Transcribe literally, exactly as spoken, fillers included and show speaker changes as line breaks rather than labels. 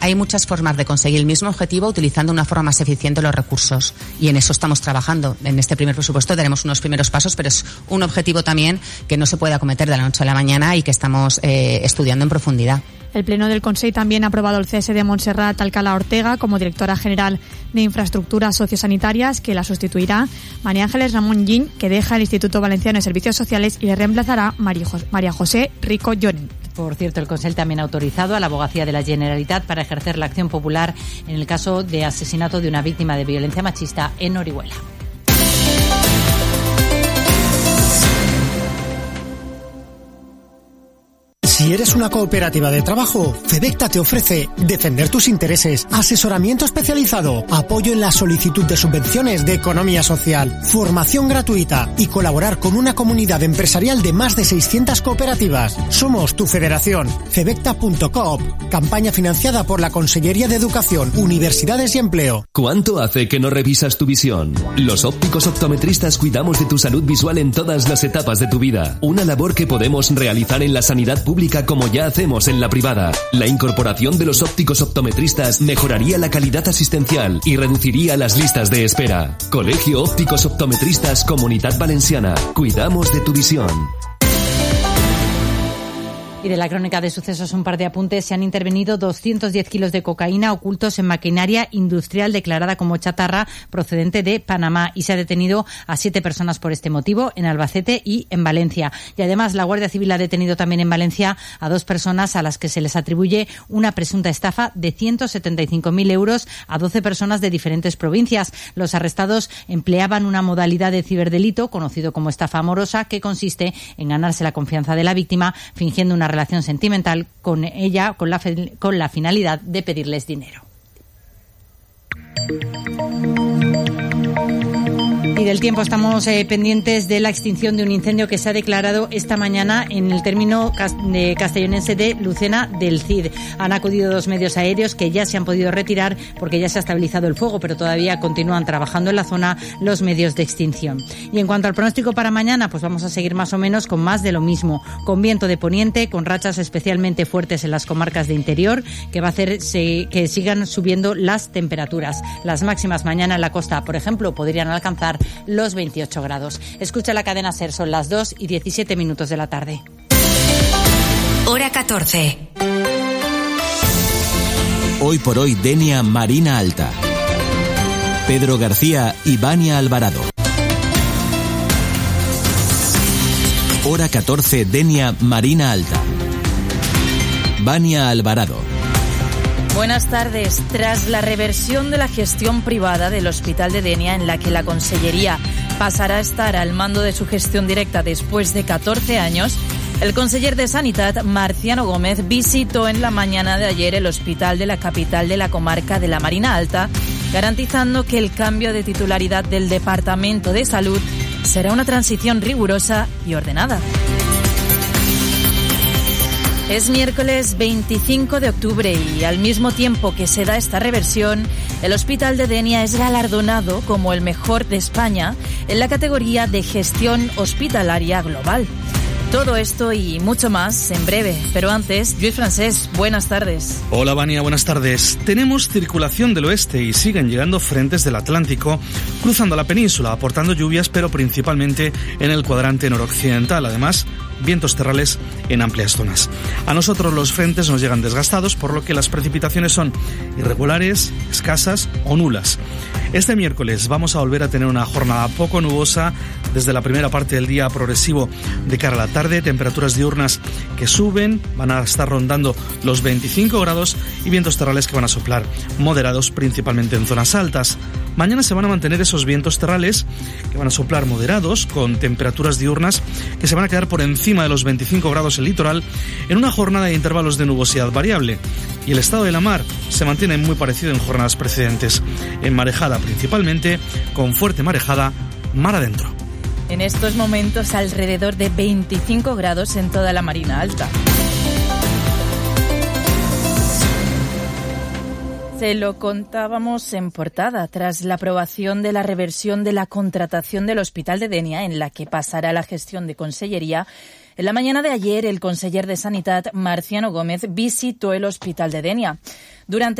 hay muchas formas de conseguir el mismo objetivo utilizando una forma más eficiente los recursos, y en eso estamos trabajando. En este primer presupuesto daremos unos primeros pasos, pero es un objetivo también que no se puede acometer de la noche a la mañana y que estamos eh, estudiando en profundidad.
El Pleno del Consell también ha aprobado el cese de Montserrat Alcalá Ortega como directora general de Infraestructuras Sociosanitarias, que la sustituirá María Ángeles Ramón Gin, que deja el Instituto Valenciano de Servicios Sociales, y le reemplazará María José Rico Llorent.
Por cierto, el Consell también ha autorizado a la Abogacía de la Generalitat para ejercer la acción popular en el caso de asesinato de una víctima de violencia machista en Orihuela.
Si eres una cooperativa de trabajo, Febecta te ofrece defender tus intereses, asesoramiento especializado, apoyo en la solicitud de subvenciones de economía social, formación gratuita y colaborar con una comunidad empresarial de más de seiscientas cooperativas. Somos tu federación. Febecta punto coop. Campaña financiada por la Consellería de Educación, Universidades y Empleo.
¿Cuánto hace que no revisas tu visión? Los ópticos optometristas cuidamos de tu salud visual en todas las etapas de tu vida. Una labor que podemos realizar en la sanidad pública como ya hacemos en la privada. La incorporación de los ópticos optometristas mejoraría la calidad asistencial y reduciría las listas de espera. Colegio Ópticos Optometristas Comunitat Valenciana. Cuidamos de tu visión.
Y de la crónica de sucesos un par de apuntes. Se han intervenido doscientos diez kilos de cocaína ocultos en maquinaria industrial declarada como chatarra procedente de Panamá, y se ha detenido a siete personas por este motivo en Albacete y en Valencia. Y además la Guardia Civil ha detenido también en Valencia a dos personas a las que se les atribuye una presunta estafa de ciento setenta y cinco mil euros a doce personas de diferentes provincias. Los arrestados empleaban una modalidad de ciberdelito conocido como estafa amorosa, que consiste en ganarse la confianza de la víctima fingiendo una relación sentimental con ella con la, con la finalidad de pedirles dinero. Y del tiempo estamos eh, pendientes de la extinción de un incendio que se ha declarado esta mañana en el término de castellonense de Lucena del Cid. Han acudido dos medios aéreos que ya se han podido retirar porque ya se ha estabilizado el fuego, pero todavía continúan trabajando en la zona los medios de extinción. Y en cuanto al pronóstico para mañana, pues vamos a seguir más o menos con más de lo mismo, con viento de poniente, con rachas especialmente fuertes en las comarcas de interior, que va a hacer se, que sigan subiendo las temperaturas. Las máximas mañana en la costa, por ejemplo, podrían alcanzar los veintiocho grados. Escucha la cadena SER, son las dos y diecisiete minutos de la tarde.
Hora catorce.
Hoy por hoy, Denia Marina Alta. Pedro García y Vania Alvarado. Hora catorce, Denia Marina Alta. Vania Alvarado.
Buenas tardes. Tras la reversión de la gestión privada del Hospital de Denia, en la que la Consellería pasará a estar al mando de su gestión directa después de catorce años, el conseller de Sanitat, Marciano Gómez, visitó en la mañana de ayer el hospital de la capital de la comarca de la Marina Alta, garantizando que el cambio de titularidad del Departamento de Salud será una transición rigurosa y ordenada. Es miércoles veinticinco de octubre y al mismo tiempo que se da esta reversión, el Hospital de Denia es galardonado como el mejor de España en la categoría de gestión hospitalaria global. Todo esto y mucho más en breve, pero antes, Lluís Francés, buenas tardes.
Hola Vania, buenas tardes. Tenemos circulación del oeste y siguen llegando frentes del Atlántico, cruzando la península, aportando lluvias, pero principalmente en el cuadrante noroccidental. Además, vientos terrales en amplias zonas. A nosotros los frentes nos llegan desgastados, por lo que las precipitaciones son irregulares, escasas o nulas. Este miércoles vamos a volver a tener una jornada poco nubosa desde la primera parte del día, progresivo de cara a la tarde, temperaturas diurnas que suben, van a estar rondando los veinticinco grados y vientos terrales que van a soplar moderados principalmente en zonas altas. Mañana se van a mantener esos vientos terrales que van a soplar moderados con temperaturas diurnas que se van a quedar por encima de los veinticinco grados en el litoral en una jornada de intervalos de nubosidad variable. Y el estado de la mar se mantiene muy parecido en jornadas precedentes, en marejada principalmente, con fuerte marejada mar adentro.
En estos momentos alrededor de veinticinco grados en toda la Marina Alta. Se lo contábamos en portada. Tras la aprobación de la reversión de la contratación del Hospital de Denia, en la que pasará la gestión de Consellería, en la mañana de ayer el conseller de Sanitat, Marciano Gómez, visitó el Hospital de Denia. Durante